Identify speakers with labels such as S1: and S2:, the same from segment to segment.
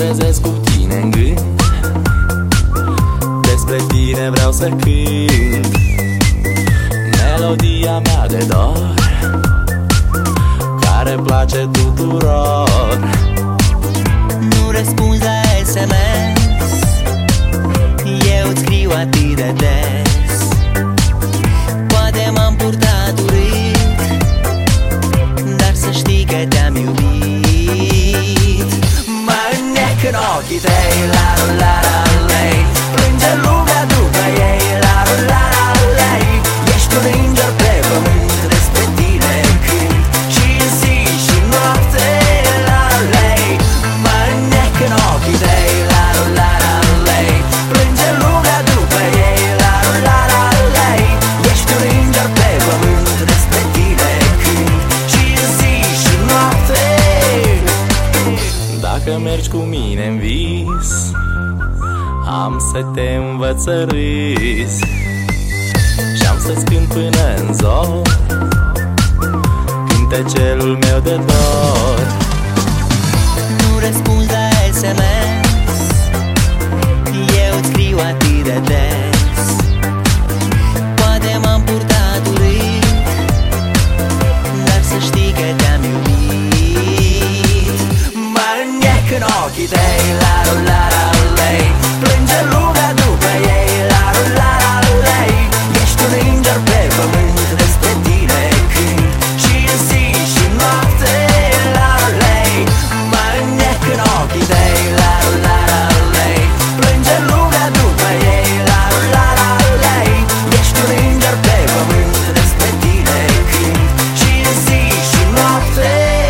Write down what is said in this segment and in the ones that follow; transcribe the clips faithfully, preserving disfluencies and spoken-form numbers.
S1: trezesc cu tine în gând, despre tine vreau să cânt melodia mea de dor, care place tuturor.
S2: Nu răspunzi la S M S, eu îți scriu atât de des. Poate m-am purtat urât, dar să știi că te-am iubit.
S1: Mă înnec în ochii tăi, la la la lei, plânge lumea după ei, la la la lei. Ești un înger pe pământ, despre tine cânt și zi și noapte, la lei. Mă înnec în ochii tăi, la la la lei, plânge lumea după ei, la la la lei. Ești un înger pe pământ, despre tine cânt și zi și noapte. Dacă mergi cu mine în vis, am să te învăț să râzi și-am să-ți cânt până în zor cântecelul meu de dor.
S2: Nu răspunzi la S M S, eu îți scriu atât de des. Poate m-am purtat urât, dar să știi că te-am iubit.
S1: Mă înnec în ochii tăi, la la la lei, plânge lumea după ei, la la la lei. Ești un înger pe pământ, despre tine cânt și zi și noapte, la lei. Mă înnec în ochii tăi, la la la lei, plânge lumea după ei, la la la lei. Ești un înger pe pământ, despre tine cânt și zi și noapte.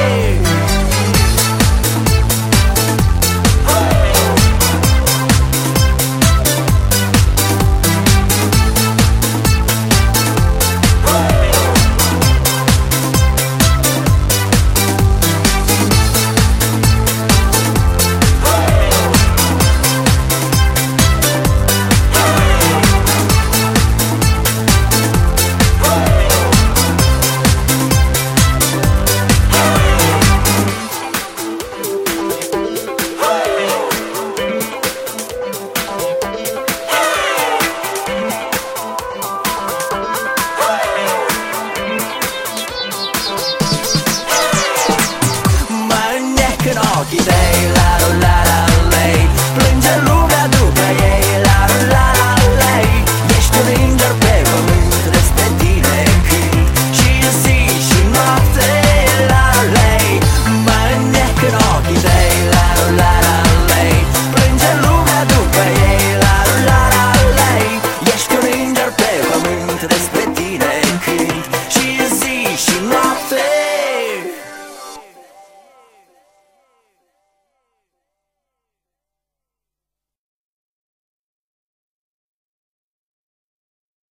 S1: În ochii tăi, la la la lei, plânge lumea după ei, la la la lei. Ești un înger pe pământ, despre tine cânt și zi și noapte, la lei. Mă înnec în ochii tăi, la la la lei, plânge lumea după ei, la la la lei. Ești un înger pe pământ, despre tine